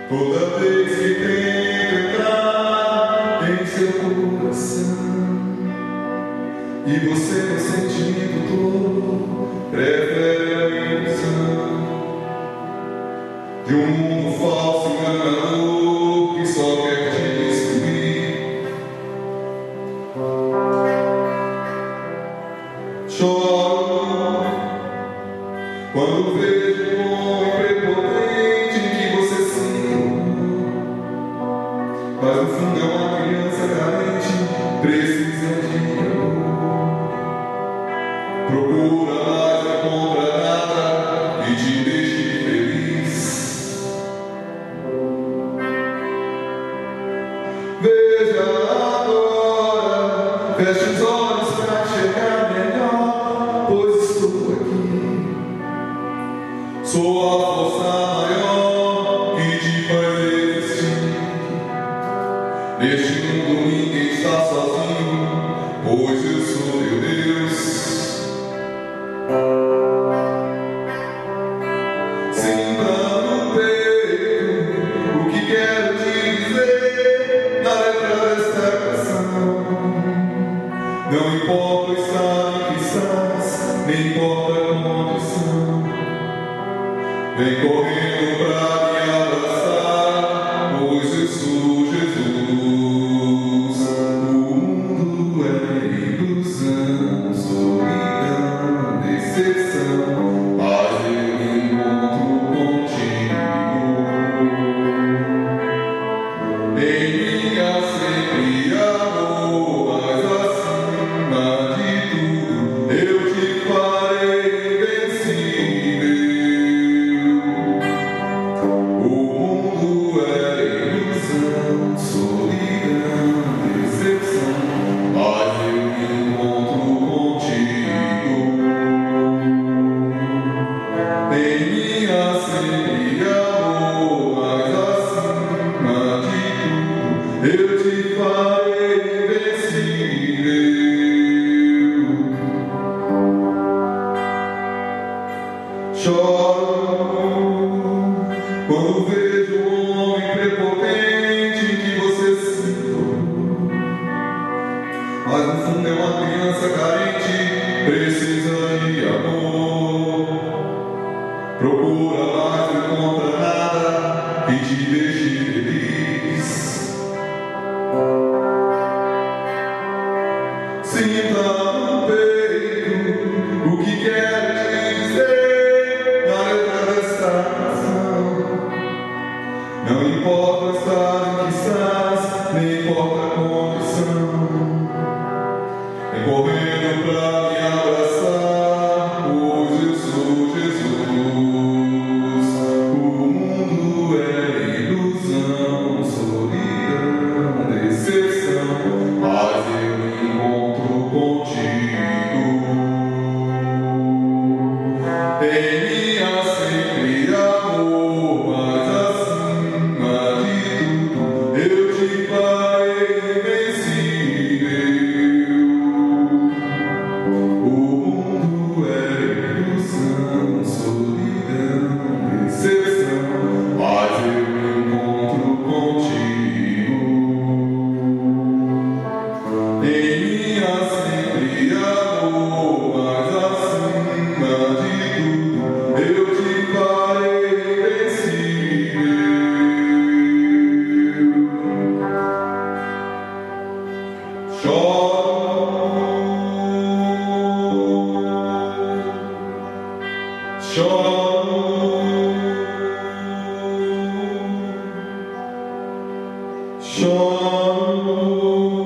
Toda vez que tento entrar em seu coração e você no sentimento todo prefere a ilusão de um mundo falso enganador que só quer te destruir. Choro quando vejo um homem prepotente que você se tornou, mas no fundo é uma criança carente, precisa de amor. Procura, mas não encontra nada que te deixe feliz. Veja agora, feche os olhos pra enxergar melhor, pois estou aqui. Sou a força maior que te faz existir. Neste mundo ninguém está sozinho, pois eu sou meu Deus. Sinta no peito o que quero te dizer na letra desta canção. Não importa o estado em que estás, nem importa a condição. Vem correndo pra me abraçar, pois eu sou Jesus. O mundo é ilusão, solidão, decepção, mas eu me encontro contigo. Em minha sempre amor, mas acima de tudo eu te farei vencível. O mundo é ilusão, solidão, decepção, mas eu me encontro contigo. Em minha sempre amor, mas acima de tudo eu te farei vencível. Choro quando vejo um homem prepotente que você se tornou, mas no fundo é uma criança carente, precisa de amor. Procura, mas não encontra nada que te deixe feliz. Sinta no peito o que quero te dizer na letra desta canção. Não importa o estado em que estás, nem importa a condição. Vem correndo pra me abraçar, pois eu sou Jesus. O mundo é ilusão, solidão, decepção, mas eu me encontro contigo. Em minha sempre amor, mas acima de tudo eu te farei vencível. O mundo é ilusão, solidão, decepção, mas eu me encontro contigo. Em minha sempre amor, mas acima de tudo eu te farei vencível. Choro, choro, choro.